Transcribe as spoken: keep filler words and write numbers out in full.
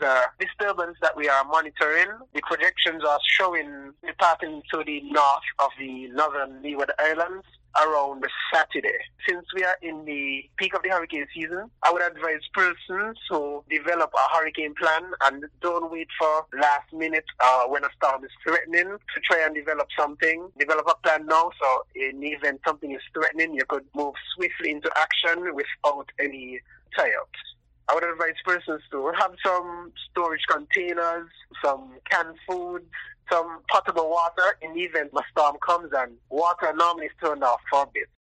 minor disturbance that we are monitoring. The projections are showing departing to the north of the northern Leeward Islands around Saturday. Since we are in the peak of the hurricane season, I would advise persons to develop a hurricane plan and don't wait for last minute uh, when a storm is threatening to try and develop something. Develop a plan now, so in the event something is threatening, you could move swiftly into action without any tie-ups. I would advise persons to have some storage containers, some canned foods, some potable water in the event a storm comes, and water normally is turned off for a bit.